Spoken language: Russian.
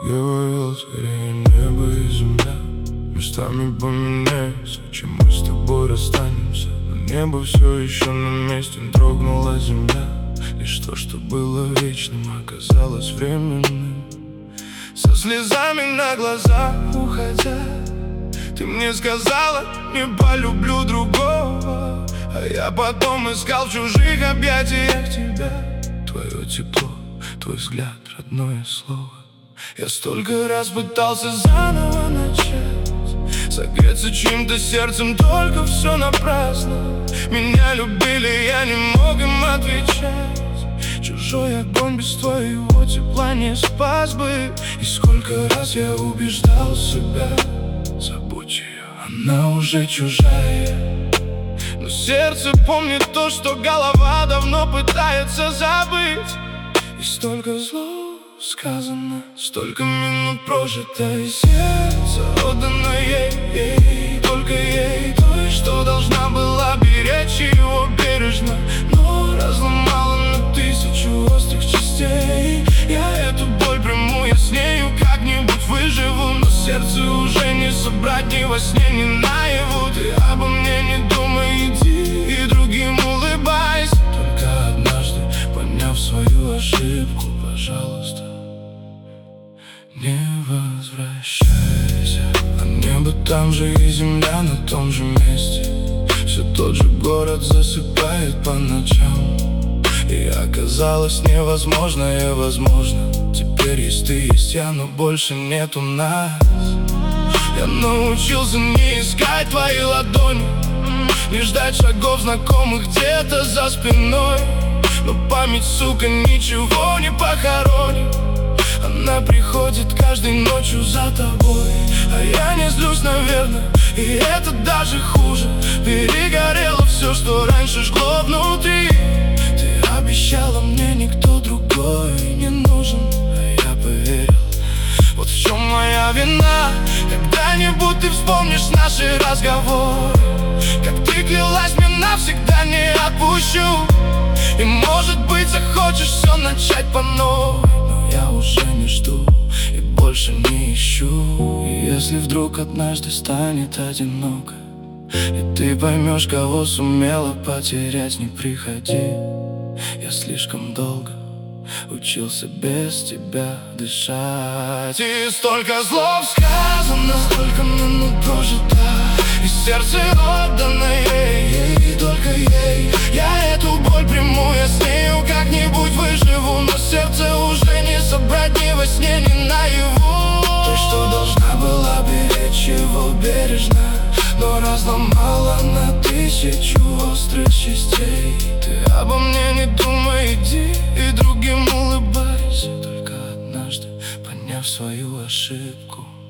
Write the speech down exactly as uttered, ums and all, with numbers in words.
Говорил, скорее небо и земля местами поменяются, чем мы с тобой расстанемся. Но небо все еще на месте, дрогнула земля. Лишь то, что было вечным, оказалось временным. Со слезами на глазах уходя, ты мне сказала, не полюблю другого. А я потом искал в чужих объятиях тебя. Твое тепло, твой взгляд, родное слово. Я столько раз пытался заново начать, согреться чьим-то сердцем, только все напрасно. Меня любили, я не мог им отвечать. Чужой огонь без твоего тепла не спас бы. И сколько раз я убеждал себя: забудь ее, она уже чужая. Но сердце помнит то, что голова давно пытается забыть. И столько слов сказано, столько минут прожито, и сердце отдано ей, ей, только ей, той, что должна была беречь его бережно, но разломала на тысячу острых частей. Я эту боль приму, я с нею как-нибудь выживу, но сердце уже не собрать ни во сне, ни наяву. Ты обо мне не думай, иди и другим улыбайся. Только однажды, поняв свою ошибку, пожалуйста, не возвращайся. А небо там же и земля на том же месте. Все тот же город засыпает по ночам. И оказалось невозможное возможно. Теперь есть ты, есть я, но больше нету нас. Я научился не искать твои ладони, не ждать шагов знакомых где-то за спиной. Но память, сука, ничего не похоронит. Она приходит каждой ночью за тобой. А я не злюсь, наверное, и это даже хуже. Перегорело все, что раньше жгло внутри. Ты обещала мне, никто другой не нужен, а я поверил. Вот в чем моя вина. Когда-нибудь ты вспомнишь наши разговоры, как ты клялась мне, навсегда не отпущу. И может быть захочешь все начать по новой, но я уже не жду и больше не ищу. И если вдруг однажды станет одиноко, и ты поймешь, кого сумела потерять, не приходи. Я слишком долго учился без тебя дышать. И столько слов сказано, столько минут прожито, и сердце отдано ей, ей, только ей. Я эту боль приму, я с нею как-нибудь выживу, но сердце уже не собрать ни во сне, ни наяву. Той, что должна была беречь его бережно, но разломала на тысячу острых частей. Ты обо мне не думай, иди и другим улыбайся. Только однажды, поняв свою ошибку,